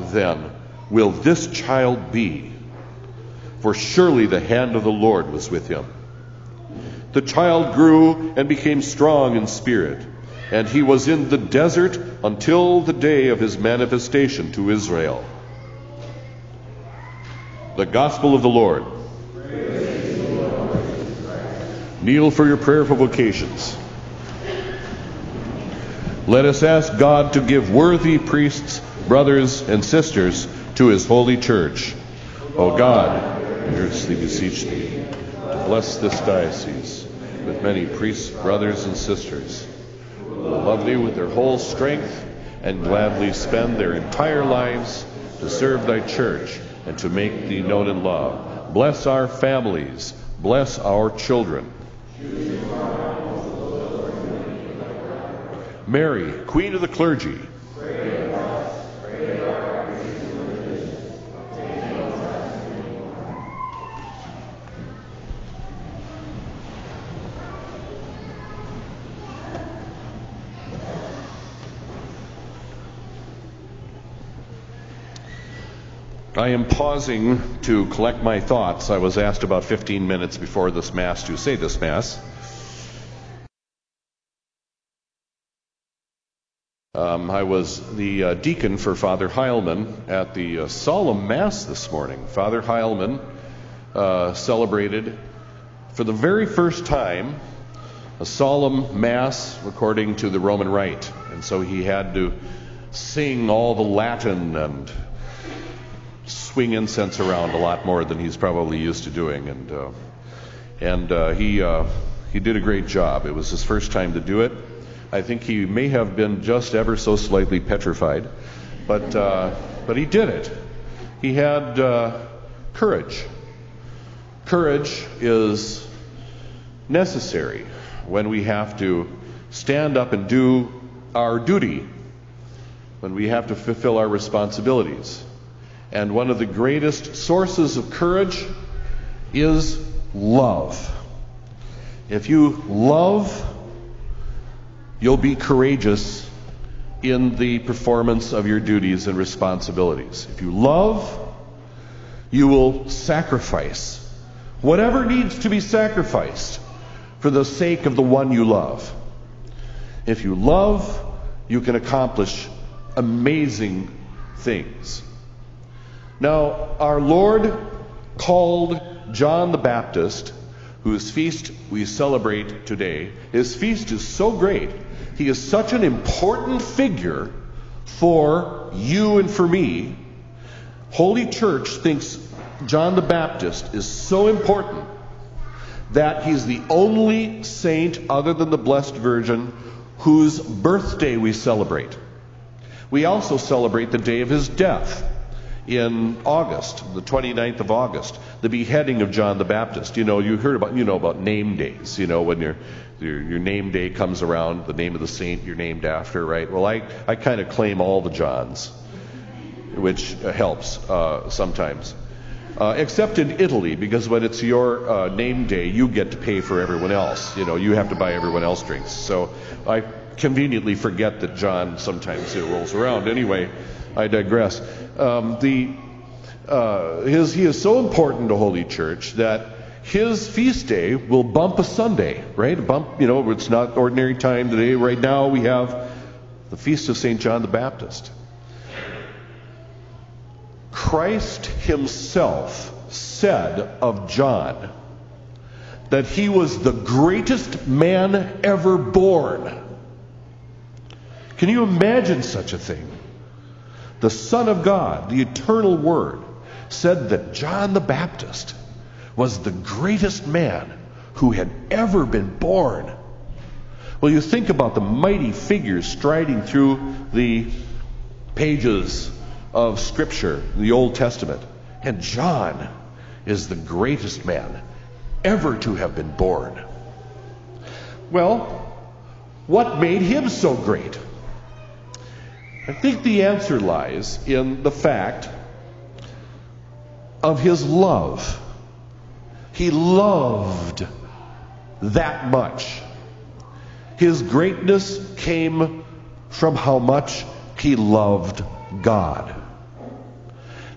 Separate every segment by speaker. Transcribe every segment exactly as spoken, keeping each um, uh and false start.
Speaker 1: then will this child be? For surely the hand of the Lord was with him. The child grew and became strong in spirit, and he was in the desert until the day of his manifestation to Israel. The Gospel of the Lord.
Speaker 2: Praise to you, Lord Jesus Christ.
Speaker 1: Kneel for your prayerful vocations. Let us ask God to give worthy priests, brothers, and sisters to his holy church. O God, earnestly beseech thee to bless this diocese with many priests, brothers, and sisters who will love thee with their whole strength and gladly spend their entire lives to serve thy church and to make thee known in love. Bless our families. Bless our children. Mary, Queen of the Clergy, I am pausing to collect my thoughts. I was asked about fifteen minutes before this Mass to say this Mass. Um, I was the uh, deacon for Father Heilman at the uh, solemn Mass this morning. Father Heilman uh, celebrated for the very first time a solemn Mass according to the Roman Rite. And so he had to sing all the Latin and swing incense around a lot more than he's probably used to doing. And uh, and uh, he uh, he did a great job. It was his first time to do it. I think he may have been just ever so slightly petrified, but uh, but he did it. He had uh, courage. Courage is necessary when we have to stand up and do our duty, when we have to fulfill our responsibilities. And one of the greatest sources of courage is love. If you love, you'll be courageous in the performance of your duties and responsibilities. If you love, you will sacrifice whatever needs to be sacrificed for the sake of the one you love. If you love, you can accomplish amazing things. Now, our Lord called John the Baptist, whose feast we celebrate today. His feast is so great. He is such an important figure for you and for me. Holy Church thinks John the Baptist is so important that he's the only saint other than the Blessed Virgin whose birthday we celebrate. We also celebrate the day of his death in August, the twenty-ninth of August, the beheading of John the Baptist. You know, you heard about, you know, about name days. You know, when your your, your name day comes around, the name of the saint you're named after, right? Well, I, I kind of claim all the Johns, which uh, helps uh, sometimes. Uh, except in Italy, because when it's your uh, name day, you get to pay for everyone else. You know, you have to buy everyone else drinks. So I conveniently forget that John sometimes it rolls around. Anyway, I digress. Um, the uh, his he is so important to Holy Church that his feast day will bump a Sunday, right? A bump, you know, it's not ordinary time today. Right now we have the feast of Saint John the Baptist. Christ himself said of John that he was the greatest man ever born. Can you imagine such a thing? The Son of God, the eternal Word, said that John the Baptist was the greatest man who had ever been born. Well, you think about the mighty figures striding through the pages of Scripture, the Old Testament, and John is the greatest man ever to have been born. Well, what made him so great? I think the answer lies in the fact of his love. He loved that much. His greatness came from how much he loved God.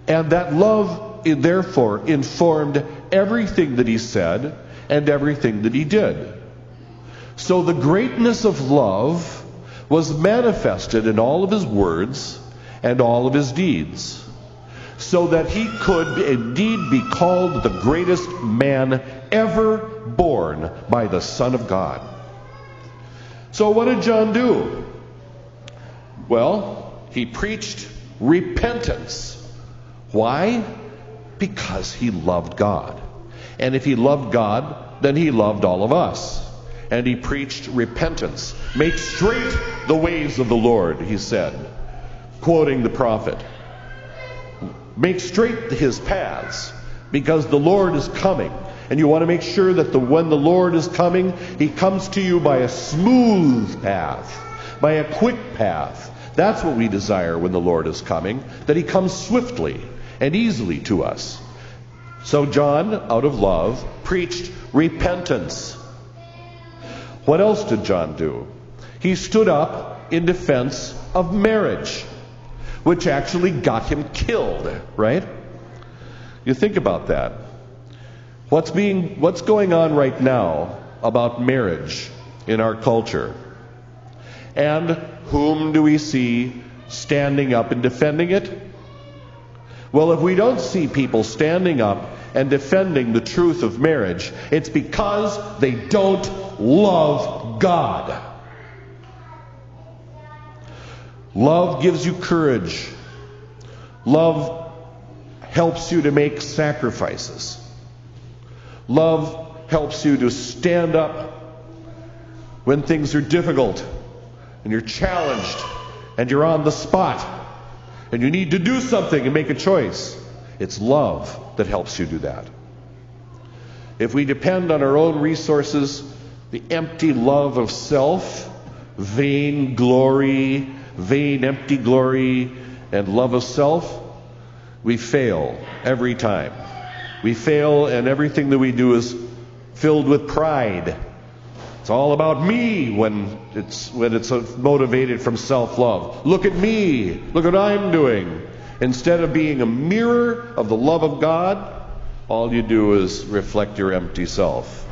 Speaker 1: And that love, therefore, informed everything that he said and everything that he did. So the greatness of love was manifested in all of his words and all of his deeds, so that he could indeed be called the greatest man ever born by the Son of God. So what did John do? Well, he preached repentance. Why? Because he loved God. And if he loved God, then he loved all of us. And he preached repentance. Make straight the ways of the Lord, he said, quoting the prophet. Make straight his paths, because the Lord is coming. And you want to make sure that the, when the Lord is coming, he comes to you by a smooth path, by a quick path. That's what we desire when the Lord is coming, that he comes swiftly and easily to us. So John, out of love, preached repentance. What else did John do? He stood up in defense of marriage, which actually got him killed, right? You think about that. What's being, what's going on right now about marriage in our culture? And whom do we see standing up and defending it? Well, if we don't see people standing up and defending the truth of marriage, it's because they don't love God. Love gives you courage. Love helps you to make sacrifices. Love helps you to stand up when things are difficult and you're challenged and you're on the spot and you need to do something and make a choice. It's love that helps you do that. If we depend on our own resources, the empty love of self, vain glory, vain empty glory, and love of self, we fail every time. We fail, and everything that we do is filled with pride. It's all about me when it's when it's motivated from self-love. Look at me. Look what I'm doing. Instead of being a mirror of the love of God, all you do is reflect your empty self.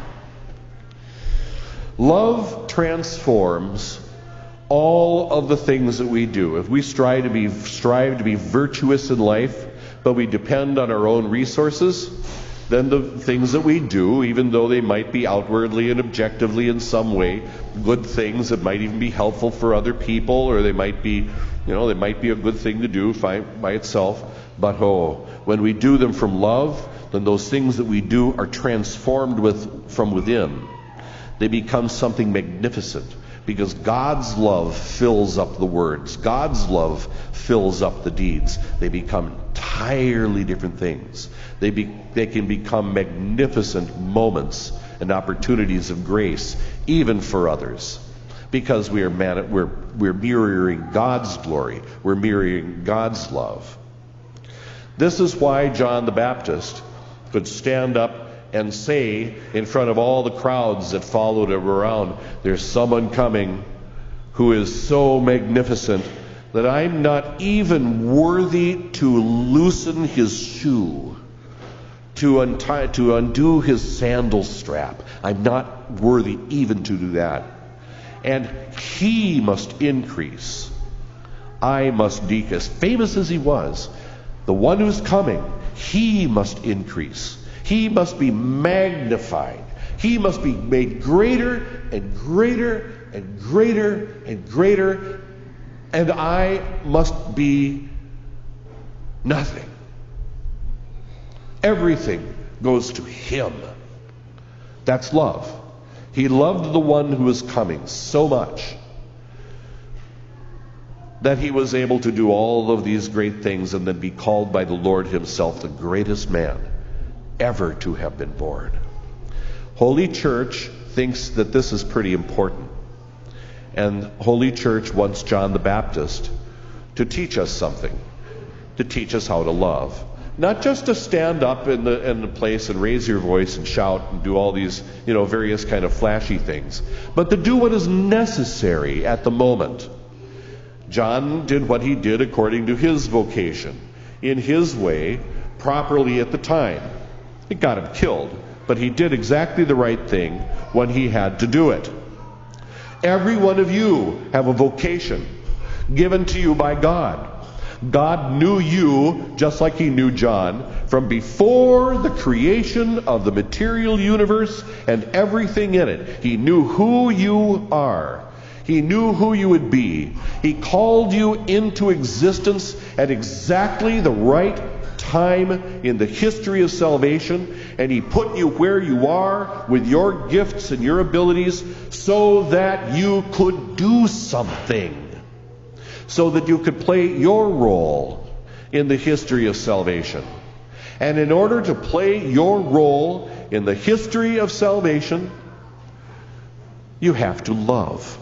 Speaker 1: Love transforms all of the things that we do. If we strive to be strive to be virtuous in life, but we depend on our own resources, then the things that we do, even though they might be outwardly and objectively in some way good things that might even be helpful for other people, or they might be, you know, they might be a good thing to do by itself, but oh, when we do them from love, then those things that we do are transformed with from within. They become something magnificent, because God's love fills up the words. God's love fills up the deeds. They become entirely different things. They be, they can become magnificent moments and opportunities of grace, even for others, because we are man, we're we're mirroring God's glory. We're mirroring God's love. This is why John the Baptist could stand up and say in front of all the crowds that followed him around, there's someone coming who is so magnificent that I'm not even worthy to loosen his shoe, to untie, to undo his sandal strap. I'm not worthy even to do that. And he must increase. I must decrease. Famous as he was, the one who's coming, he must increase. He must be magnified. He must be made greater and greater and greater and greater. And I must be nothing. Everything goes to him. That's love. He loved the one who was coming so much that he was able to do all of these great things and then be called by the Lord himself the greatest man ever to have been born. Holy Church thinks that this is pretty important. And Holy Church wants John the Baptist to teach us something, to teach us how to love. Not just to stand up in the in the place and raise your voice and shout and do all these, you know, various kind of flashy things, but to do what is necessary at the moment. John did what he did according to his vocation. in his way, properly at the time. It got him killed, but he did exactly the right thing when he had to do it. Every one of you have a vocation given to you by God. God knew you just like he knew John from before the creation of the material universe and everything in it. He knew who you are. He knew who you would be. He called you into existence at exactly the right time in the history of salvation, and he put you where you are with your gifts and your abilities so that you could do something, so that you could play your role in the history of salvation. And in order to play your role in the history of salvation, you have to love.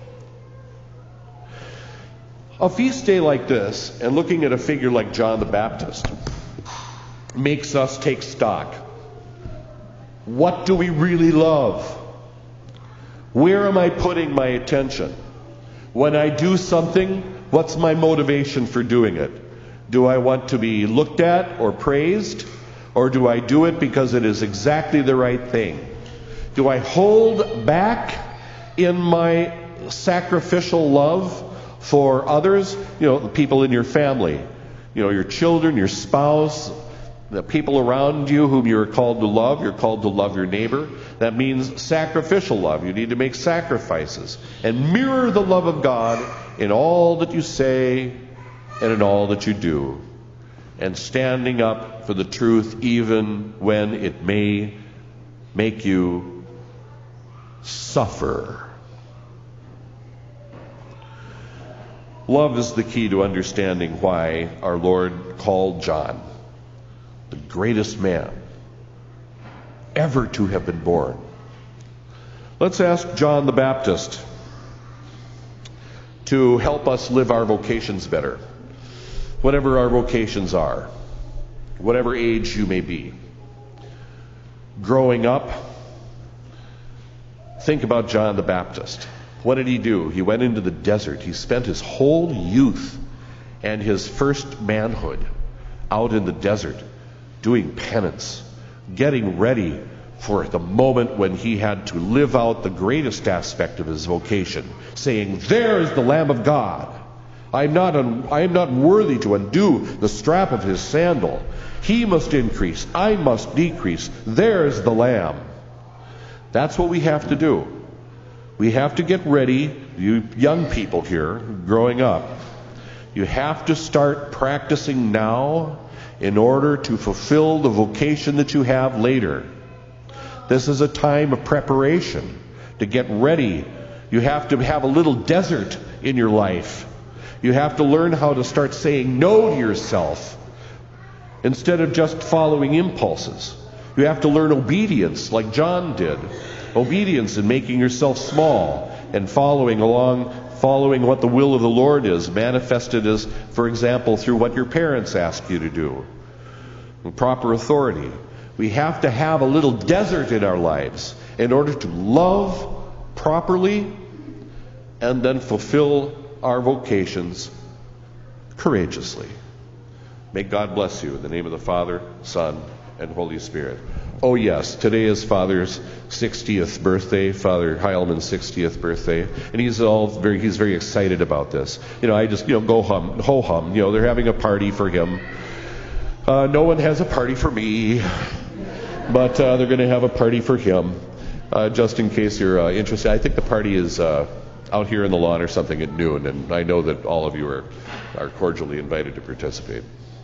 Speaker 1: A feast day like this, and looking at a figure like John the Baptist, makes us take stock. What do we really love? Where am I putting my attention? When I do something, what's my motivation for doing it? Do I want to be looked at or praised? Or do I do it because it is exactly the right thing? Do I hold back in my sacrificial love for others? You know, the people in your family, you know, your children, your spouse, the people around you whom you are called to love. You're called to love your neighbor. That means sacrificial love. You need to make sacrifices and mirror the love of God in all that you say and in all that you do, and standing up for the truth even when it may make you suffer. Love is the key to understanding why our Lord called John the greatest man ever to have been born. Let's ask John the Baptist to help us live our vocations better, whatever our vocations are, whatever age you may be. Growing up, think about John the Baptist. What did he do? He went into the desert. He spent his whole youth and his first manhood out in the desert doing penance, getting ready for the moment when he had to live out the greatest aspect of his vocation, saying, "There is the Lamb of God. I am not un- I am not worthy to undo the strap of his sandal. He must increase, I must decrease. There is the Lamb." That's what we have to do. We have to get ready, you young people here growing up. You have to start practicing now in order to fulfill the vocation that you have later. This is a time of preparation to get ready. You have to have a little desert in your life. You have to learn how to start saying no to yourself instead of just following impulses. You have to learn obedience like John did. Obedience in making yourself small and following along, following what the will of the Lord is, manifested as, for example, through what your parents ask you to do. And proper authority. We have to have a little desert in our lives in order to love properly and then fulfill our vocations courageously. May God bless you in the name of the Father, Son, and Holy Spirit. Oh yes, today is Father's sixtieth birthday, Father Heilman's sixtieth birthday, and he's all very he's very excited about this. You know, I just you know go hum ho hum. You know, they're having a party for him. Uh, no one has a party for me, but uh, they're going to have a party for him, uh, just in case you're uh, interested. I think the party is uh, out here in the lawn or something at noon, and I know that all of you are are cordially invited to participate.